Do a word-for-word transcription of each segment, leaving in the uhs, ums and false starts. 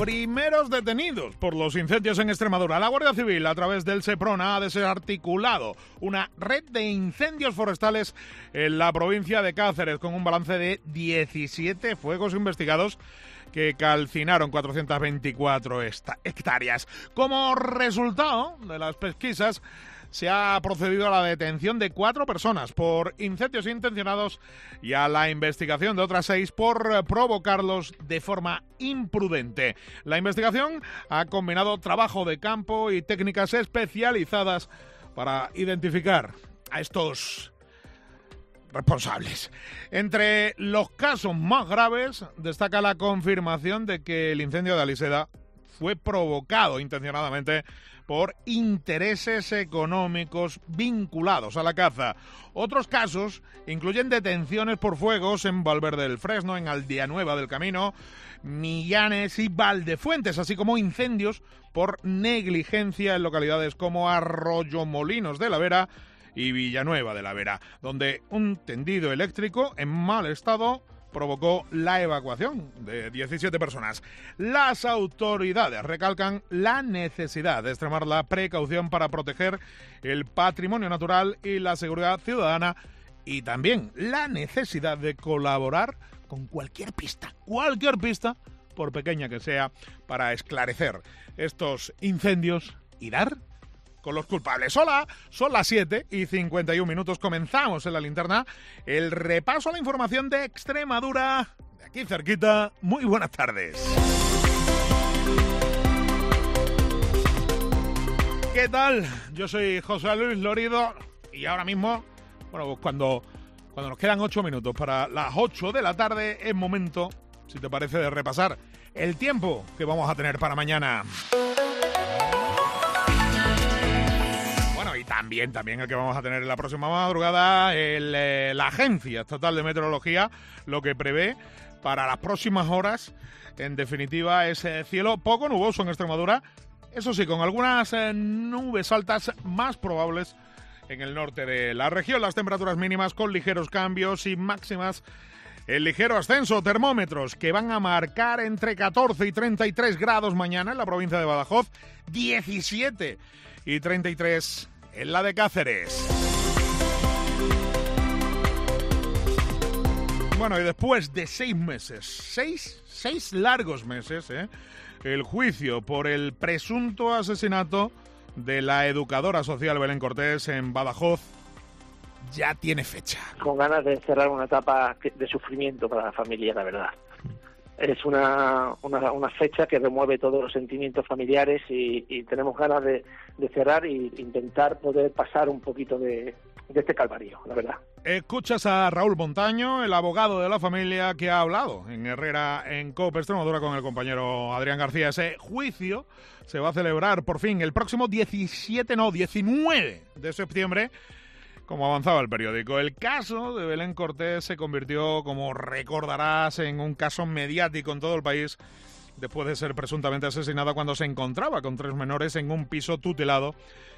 primeros detenidos por los incendios en Extremadura. La Guardia Civil, a través del SEPRONA, ha desarticulado una red de incendios forestales en la provincia de Cáceres, con un balance de diecisiete fuegos investigados que calcinaron cuatrocientas veinticuatro hectáreas. Como resultado de las pesquisas, se ha procedido a la detención de cuatro personas por incendios intencionados y a la investigación de otras seis por provocarlos de forma imprudente. La investigación ha combinado trabajo de campo y técnicas especializadas para identificar a estos responsables. Entre los casos más graves destaca la confirmación de que el incendio de Aliseda fue provocado intencionadamente por intereses económicos vinculados a la caza. Otros casos incluyen detenciones por fuegos en Valverde del Fresno, en Aldea Nueva del Camino, Millanes y Valdefuentes, así como incendios por negligencia en localidades como Arroyomolinos de la Vera y Villanueva de la Vera, donde un tendido eléctrico en mal estado provocó la evacuación de diecisiete personas. Las autoridades recalcan la necesidad de extremar la precaución para proteger el patrimonio natural y la seguridad ciudadana, y también la necesidad de colaborar con cualquier pista, cualquier pista, por pequeña que sea, para esclarecer estos incendios y dar con los culpables. Hola, son las siete y cincuenta y un minutos. Comenzamos en la linterna el repaso a la información de Extremadura, de aquí cerquita. Muy buenas tardes. ¿Qué tal? Yo soy José Luis Lorido y ahora mismo, bueno, pues cuando, cuando nos quedan ocho minutos para las ocho de la tarde, es momento, si te parece, de repasar el tiempo que vamos a tener para mañana. Y también, también el que vamos a tener en la próxima madrugada, el, eh, la Agencia Estatal de Meteorología, lo que prevé para las próximas horas, en definitiva, es eh, cielo poco nuboso en Extremadura, eso sí, con algunas eh, nubes altas más probables en el norte de la región. Las temperaturas mínimas con ligeros cambios y máximas el ligero ascenso. Termómetros que van a marcar entre catorce y treinta y tres grados mañana en la provincia de Badajoz, diecisiete y treinta y tres en la de Cáceres. Bueno, y después de seis meses, seis, seis largos meses, ¿eh? el juicio por el presunto asesinato de la educadora social Belén Cortés en Badajoz ya tiene fecha. Con ganas de cerrar una etapa de sufrimiento para la familia, la verdad. Es una, una, una fecha que remueve todos los sentimientos familiares y, y tenemos ganas de, de cerrar e intentar poder pasar un poquito de, de este calvario, la verdad. Escuchas a Raúl Montaño, el abogado de la familia, que ha hablado en Herrera, en COPE Extremadura, con el compañero Adrián García. Ese juicio se va a celebrar por fin el próximo diecisiete, no, diecinueve de septiembre, como avanzaba el periódico. El caso de Belén Cortés se convirtió, como recordarás, en un caso mediático en todo el país después de ser presuntamente asesinada cuando se encontraba con tres menores en un piso tutelado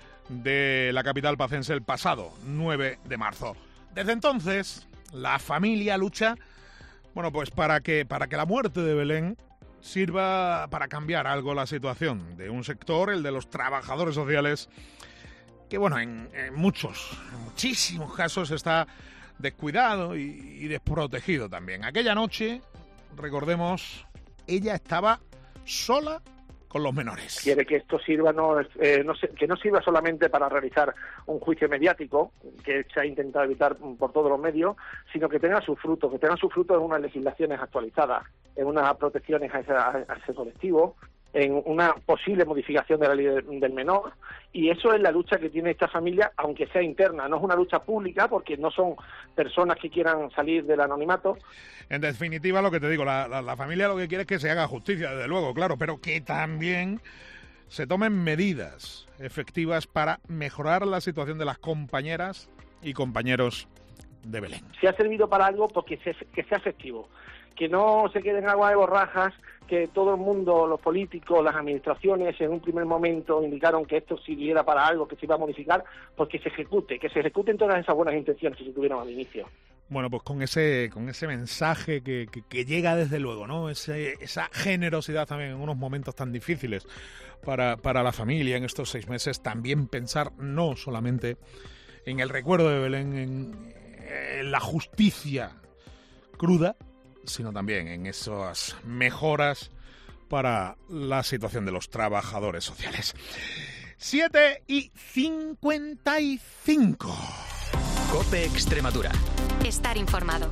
de la capital pacense el pasado nueve de marzo. Desde entonces, la familia lucha, bueno, pues para que, para que la muerte de Belén sirva para cambiar algo la situación de un sector, el de los trabajadores sociales, que bueno, en, en muchos, en muchísimos casos está descuidado y, y desprotegido también. Aquella noche, recordemos, ella estaba sola con los menores. Quiere que esto sirva, no, eh, no que no sirva solamente para realizar un juicio mediático, que se ha intentado evitar por todos los medios, sino que tenga su fruto, que tenga su fruto en unas legislaciones actualizadas, en unas protecciones a ese, a ese colectivo, en una posible modificación de la ley del menor, y eso es la lucha que tiene esta familia, aunque sea interna. No es una lucha pública, porque no son personas que quieran salir del anonimato. En definitiva, lo que te digo, la, la, la familia lo que quiere es que se haga justicia, desde luego, claro, pero que también se tomen medidas efectivas para mejorar la situación de las compañeras y compañeros de Belén. Si ha servido para algo, porque se, que sea efectivo, que no se quede en agua de borrajas, que todo el mundo, los políticos, las administraciones, en un primer momento indicaron que esto sirviera para algo, que se iba a modificar, pues que se ejecute, que se ejecuten todas esas buenas intenciones que se tuvieron al inicio. Bueno, pues con ese con ese mensaje que, que, que llega desde luego, ¿no? Ese, esa generosidad también en unos momentos tan difíciles para, para la familia en estos seis meses. También pensar no solamente en el recuerdo de Belén, en, en la justicia cruda, sino también en esas mejoras para la situación de los trabajadores sociales. siete y cincuenta y cinco. COPE Extremadura. Estar informado.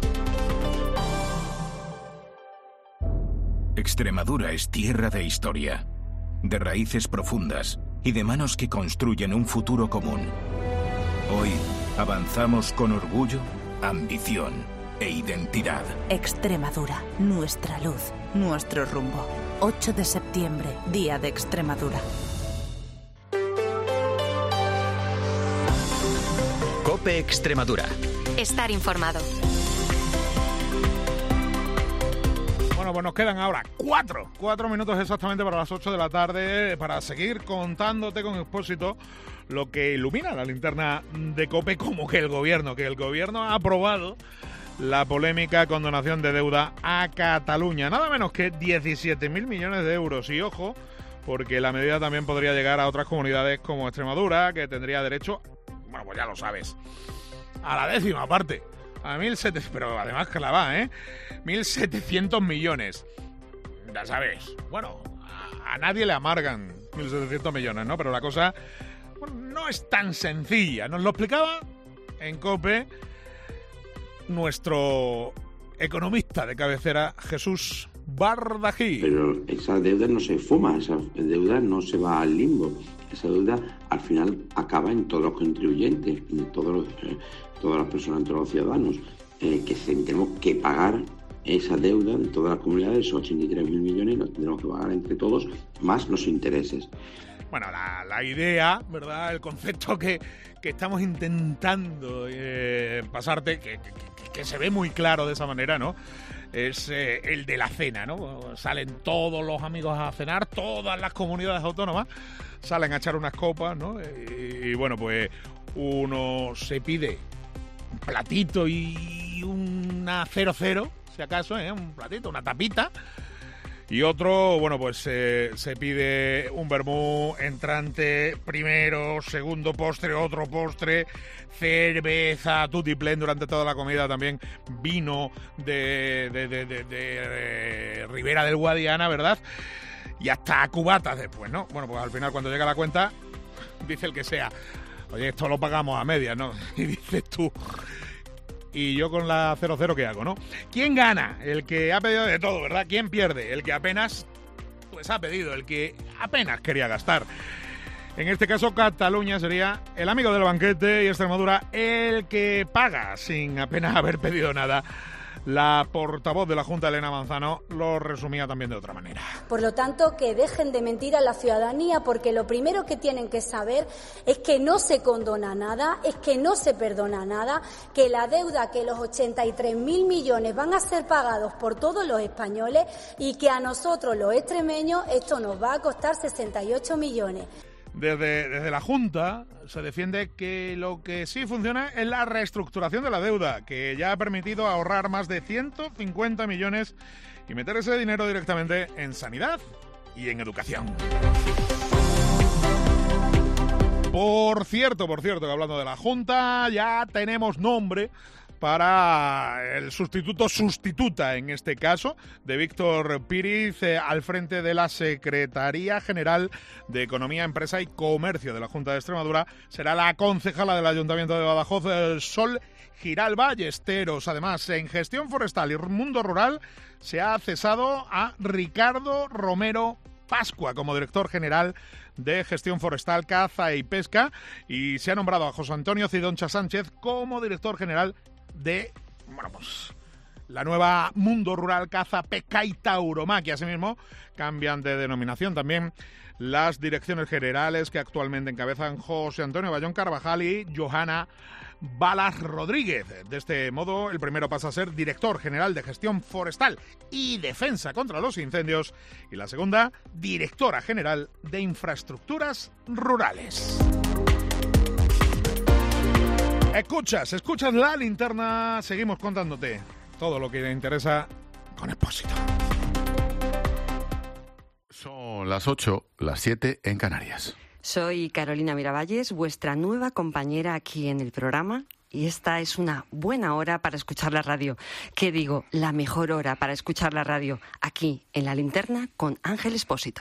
Extremadura es tierra de historia, de raíces profundas y de manos que construyen un futuro común. Hoy avanzamos con orgullo, ambición e identidad. Extremadura, nuestra luz, nuestro rumbo. ocho de septiembre, Día de Extremadura. COPE Extremadura. Estar informado. Bueno, pues nos quedan ahora cuatro, cuatro minutos exactamente para las ocho de la tarde para seguir contándote con Expósito lo que ilumina la linterna de COPE, como que el gobierno, que el gobierno ha aprobado la polémica condonación de deuda a Cataluña. Nada menos que diecisiete mil millones de euros. Y ojo, porque la medida también podría llegar a otras comunidades como Extremadura, que tendría derecho, bueno, pues ya lo sabes, a la décima parte, a mil setecientos, pero además clavada, ¿eh? mil setecientos millones. Ya sabes, bueno, a, a nadie le amargan mil setecientos millones, ¿no? Pero la cosa, bueno, no es tan sencilla. Nos lo explicaba en COPE nuestro economista de cabecera, Jesús Bardají. Pero esa deuda no se fuma, esa deuda no se va al limbo. Esa deuda al final acaba en todos los contribuyentes, en todos los, eh, todas las personas, en todos los ciudadanos, eh, que tenemos que pagar esa deuda de todas las comunidades, esos ochenta y tres mil millones, los tenemos que pagar entre todos, más los intereses. Bueno, la, la idea, ¿verdad? El concepto que, que estamos intentando eh, pasarte, que, que, que se ve muy claro de esa manera, ¿no? Es eh, el de la cena, ¿no? Salen todos los amigos a cenar, todas las comunidades autónomas salen a echar unas copas, ¿no? Y, y bueno, pues uno se pide un platito y una cero cero, si acaso, ¿eh? Un platito, una tapita. Y otro, bueno, pues eh, se pide un vermú, entrante, primero, segundo postre, otro postre, cerveza, tutiplén durante toda la comida, también vino de, de, de, de, de, de Ribera del Guadiana, ¿verdad? Y hasta cubatas después, ¿no? Bueno, pues al final cuando llega la cuenta, dice el que sea, oye, esto lo pagamos a medias, ¿no? Y dices tú, y yo con la cero cero, ¿qué hago, no? ¿Quién gana? El que ha pedido de todo, ¿verdad? ¿Quién pierde? El que apenas, pues ha pedido, el que apenas quería gastar. En este caso, Cataluña sería el amigo del banquete y Extremadura el que paga sin apenas haber pedido nada. La portavoz de la Junta, Elena Manzano, lo resumía también de otra manera. Por lo tanto, que dejen de mentir a la ciudadanía, porque lo primero que tienen que saber es que no se condona nada, es que no se perdona nada, que la deuda, que los ochenta y tres mil millones van a ser pagados por todos los españoles y que a nosotros, los extremeños, esto nos va a costar sesenta y ocho millones. Desde, desde la Junta se defiende que lo que sí funciona es la reestructuración de la deuda, que ya ha permitido ahorrar más de ciento cincuenta millones y meter ese dinero directamente en sanidad y en educación. Por cierto, por cierto, que hablando de la Junta, ya tenemos nombre para el sustituto sustituta, en este caso, de Víctor Píriz eh, al frente de la Secretaría General de Economía, Empresa y Comercio de la Junta de Extremadura. Será la concejala del Ayuntamiento de Badajoz, eh, Sol Giral Ballesteros. Además, en gestión forestal y mundo rural se ha cesado a Ricardo Romero Pascua como director general de Gestión Forestal, Caza y Pesca, y se ha nombrado a José Antonio Cidoncha Sánchez como director general de, bueno, pues la nueva Mundo Rural, Caza, Pesca y Tauromaquia. Asimismo, cambian de denominación también las direcciones generales que actualmente encabezan José Antonio Bayón Carvajal y Johanna Balas Rodríguez. De este modo, el primero pasa a ser director general de Gestión Forestal y Defensa contra los Incendios, y la segunda, directora general de Infraestructuras Rurales. Escuchas, escuchas La Linterna. Seguimos contándote todo lo que te interesa con Expósito. Son las ocho, las siete en Canarias. Soy Carolina Miravalles, vuestra nueva compañera aquí en el programa. Y esta es una buena hora para escuchar la radio. ¿Qué digo? La mejor hora para escuchar la radio. Aquí, en La Linterna, con Ángel Expósito.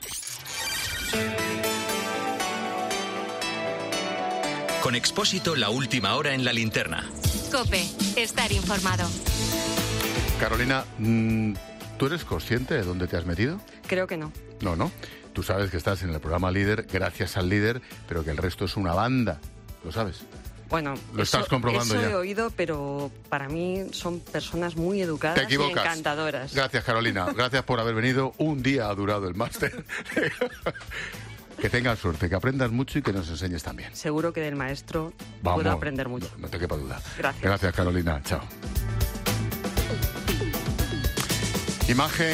Con Expósito, la última hora en La Linterna. COPE, estar informado. Carolina, ¿tú eres consciente de dónde te has metido? Creo que no. No, no. Tú sabes que estás en el programa Líder gracias al líder, pero que el resto es una banda. ¿Lo sabes? Bueno, lo estás eso, comprobando eso ya. he oído, pero para mí son personas muy educadas Te equivocas. y encantadoras. Gracias, Carolina. Gracias por haber venido. Un día ha durado el máster. Que tengas suerte, que aprendas mucho y que nos enseñes también. Seguro que del maestro Vamos, puedo aprender mucho. No, no te quepa duda. Gracias. Gracias, Carolina. Chao. Imagen